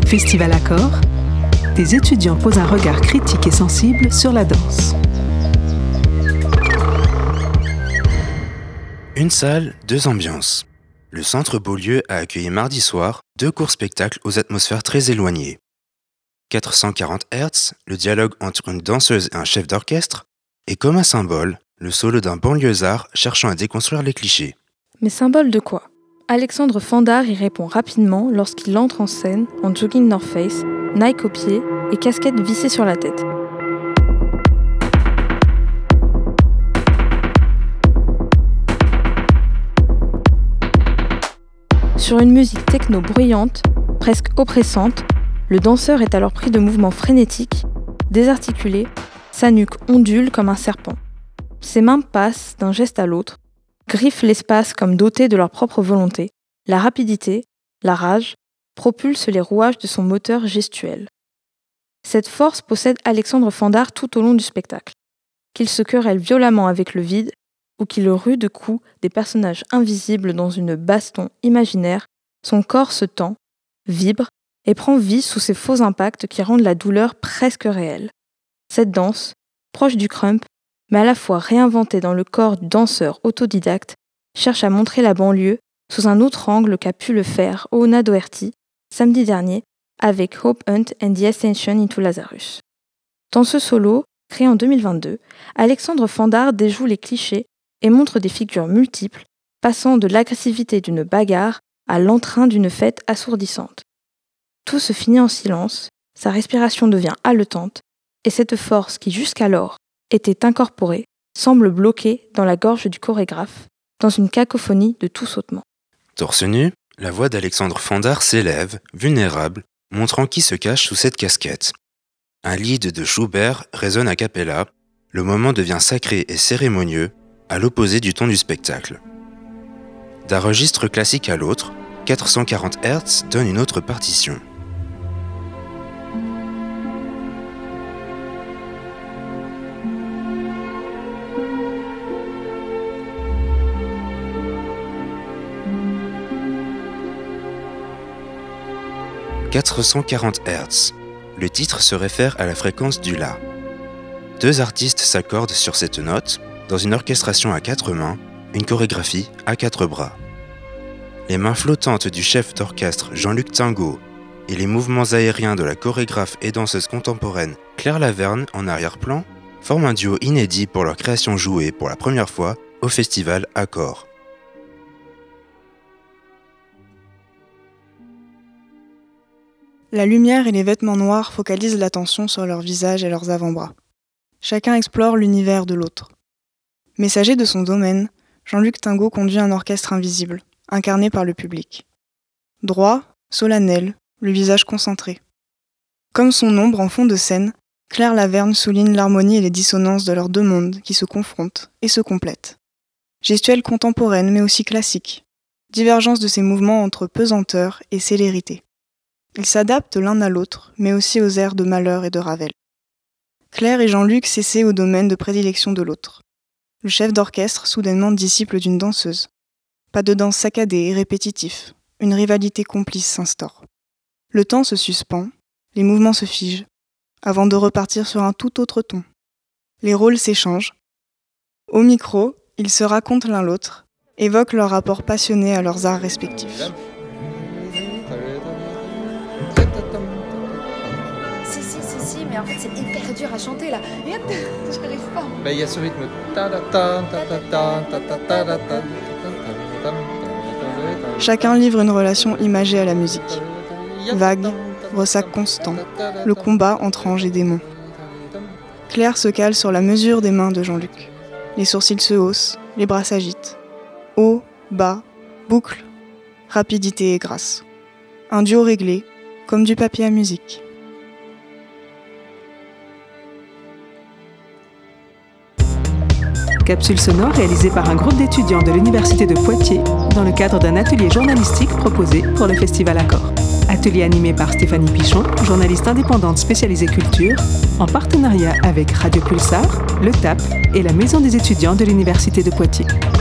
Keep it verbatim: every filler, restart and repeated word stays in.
Festival Accord, des étudiants posent un regard critique et sensible sur la danse. Une salle, deux ambiances. Le Centre Beaulieu a accueilli mardi soir deux courts spectacles aux atmosphères très éloignées. quatre cent quarante hertz, le dialogue entre une danseuse et un chef d'orchestre, et comme un symbole, le solo d'un banlieusard cherchant à déconstruire les clichés. Mais symbole de quoi ? Alexandre Fandard y répond rapidement lorsqu'il entre en scène en jogging North Face, Nike aux pieds et casquette vissée sur la tête. Sur une musique techno bruyante, presque oppressante, le danseur est alors pris de mouvements frénétiques, désarticulés, sa nuque ondule comme un serpent. Ses mains passent d'un geste à l'autre, griffent l'espace comme dotés de leur propre volonté. La rapidité, la rage, propulsent les rouages de son moteur gestuel. Cette force possède Alexandre Fandard tout au long du spectacle. Qu'il se querelle violemment avec le vide ou qu'il rue de coups des personnages invisibles dans une baston imaginaire, son corps se tend, vibre et prend vie sous ces faux impacts qui rendent la douleur presque réelle. Cette danse, proche du crump, mais à la fois réinventée dans le corps du danseur autodidacte, cherche à montrer la banlieue sous un autre angle qu'a pu le faire Oona Doherty samedi dernier avec Hope Hunt and the Ascension into Lazarus. Dans ce solo, créé en deux mille vingt-deux, Alexandre Fandard déjoue les clichés et montre des figures multiples, passant de l'agressivité d'une bagarre à l'entrain d'une fête assourdissante. Tout se finit en silence, sa respiration devient haletante, et cette force qui jusqu'alors était incorporée semble bloquée dans la gorge du chorégraphe, dans une cacophonie de tout sautement. Torse nu, la voix d'Alexandre Fandard s'élève, vulnérable, montrant qui se cache sous cette casquette. Un lied de Schubert résonne a cappella, le moment devient sacré et cérémonieux, à l'opposé du ton du spectacle. D'un registre classique à l'autre, quatre cent quarante hertz donne une autre partition. quatre cent quarante hertz. Le titre se réfère à la fréquence du La. Deux artistes s'accordent sur cette note, dans une orchestration à quatre mains, une chorégraphie à quatre bras. Les mains flottantes du chef d'orchestre Jean-Luc Tingaud et les mouvements aériens de la chorégraphe et danseuse contemporaine Claire Laverne en arrière-plan forment un duo inédit pour leur création jouée pour la première fois au Festival Accord. La lumière et les vêtements noirs focalisent l'attention sur leurs visages et leurs avant-bras. Chacun explore l'univers de l'autre. Messager de son domaine, Jean-Luc Tingaud conduit un orchestre invisible, incarné par le public. Droit, solennel, le visage concentré. Comme son ombre en fond de scène, Claire Laverne souligne l'harmonie et les dissonances de leurs deux mondes qui se confrontent et se complètent. Gestuelle contemporaine mais aussi classique. Divergence de ces mouvements entre pesanteur et célérité. Ils s'adaptent l'un à l'autre, mais aussi aux airs de Mahler et de Ravel. Claire et Jean-Luc s'essaient au domaine de prédilection de l'autre. Le chef d'orchestre, soudainement disciple d'une danseuse. Pas de danse saccadée et répétitif. Une rivalité complice s'instaure. Le temps se suspend, les mouvements se figent, avant de repartir sur un tout autre ton. Les rôles s'échangent. Au micro, ils se racontent l'un l'autre, évoquent leur rapport passionné à leurs arts respectifs. Si, si, si, si, mais en fait c'est hyper dur à chanter là. J'arrive pas. Bah, il y a ce rythme. Chacun livre une relation imagée à la musique. Vague, ressac constant, le combat entre anges et démons. Claire se cale sur la mesure des mains de Jean-Luc. Les sourcils se haussent, les bras s'agitent. Haut, bas, boucle, rapidité et grâce. Un duo réglé, comme du papier à musique. Capsule sonore réalisée par un groupe d'étudiants de l'Université de Poitiers dans le cadre d'un atelier journalistique proposé pour le Festival Accord. Atelier animé par Stéphanie Pichon, journaliste indépendante spécialisée culture, en partenariat avec Radio Pulsar, le T A P et la Maison des étudiants de l'Université de Poitiers.